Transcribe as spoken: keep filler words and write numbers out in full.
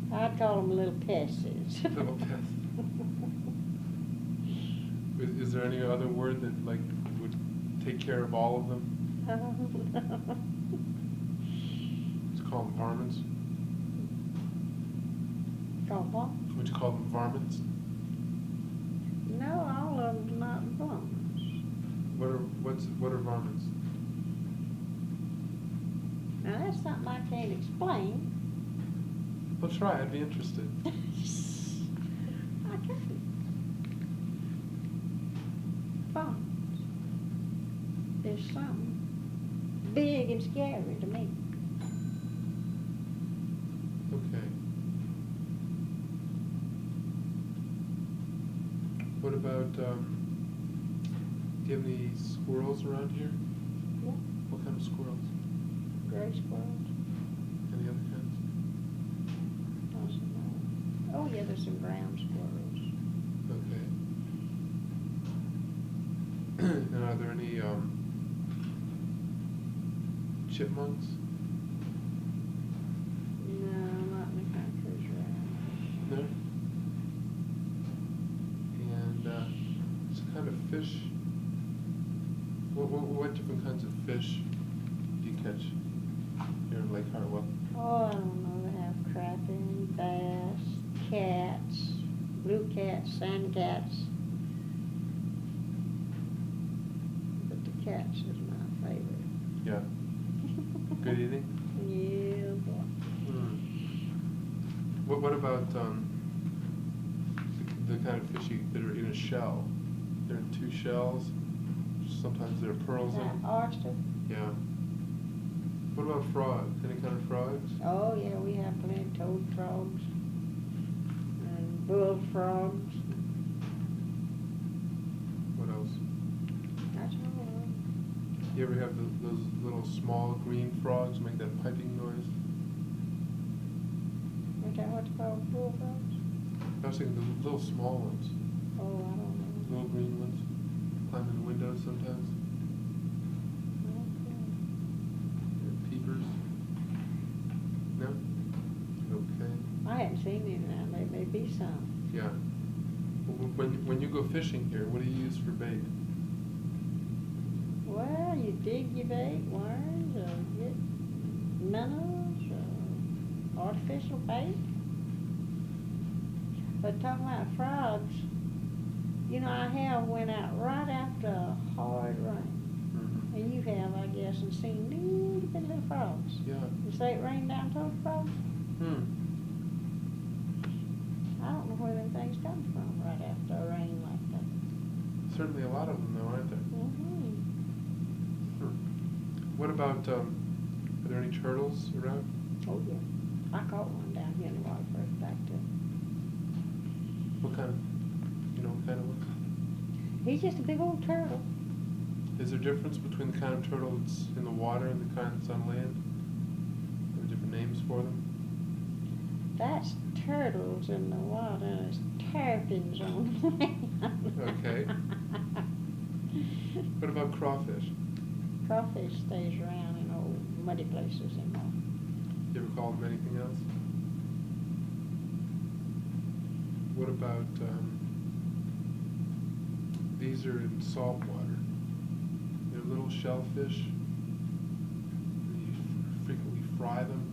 I'd call them little pesties. Little pests. Is, is there any other word that like would take care of all of them? Let's call them varmints. Call what? Would you call them varmints? No, all of them's not varmints. What are what's what are varmints? Now that's something I can't explain. Well, try. I'd be interested. I can't. Varmints. There's something big and scary to me. Okay. What about, um, do you have any squirrels around here? Yeah. What kind of squirrels? Gray squirrels. Any other kinds? Doesn't know. Oh yeah, there's some brown squirrels. Okay. And are there any, um, chipmunks? No, not in the countries around. No? And, uh, it's kind of fish. What, what, what different kinds of fish do you catch here in Lake Hartwell? Oh, I don't know. They have crappie, bass, cats, blue cats, sand cats. But the cats is my favorite. Yeah. Good eating? Yeah, boy. Hmm. What, what about, um, the, the kind of fish you, that are in a shell? They're in two shells. Sometimes there are pearls in Uh, them. oyster. Yeah. What about frogs? Any kind of frogs? Oh yeah, we have plenty of toad frogs and bullfrogs. What else? That's all. You ever have the, those little small green frogs make that piping noise? Is that what's called bullfrogs? I was thinking the little small ones, Oh, I don't know. little green ones, climb in the windows sometimes. Okay. They're peepers. No? Okay. I haven't seen any now. There may be some. Yeah. W- When when you go fishing here, what do you use for bait? Well, you dig your bait, worms, or get minnows, or artificial bait. But talking about frogs, you know, I have went out right after a hard rain. Mm-hmm. And you have, I guess, and seen little bitty little frogs. Yeah. You say it rained down told the frogs? Hmm. I don't know where them things come from right after a rain like that. Certainly a lot of them, though, aren't there? Mm-hmm. Hmm. What about, um, are there any turtles around? Oh, yeah. I caught one down here in the water first back to. What kind of, you know, what kind of one? He's just a big old turtle. Is there a difference between the kind of turtle that's in the water and the kind that's on land? Are there different names for them? That's turtles in the water and it's terrapins on land. Okay. What about crawfish? Crawfish stays around in old muddy places and all. You ever call them anything else? What about, um, these are in salt water. They're little shellfish. You f- frequently fry them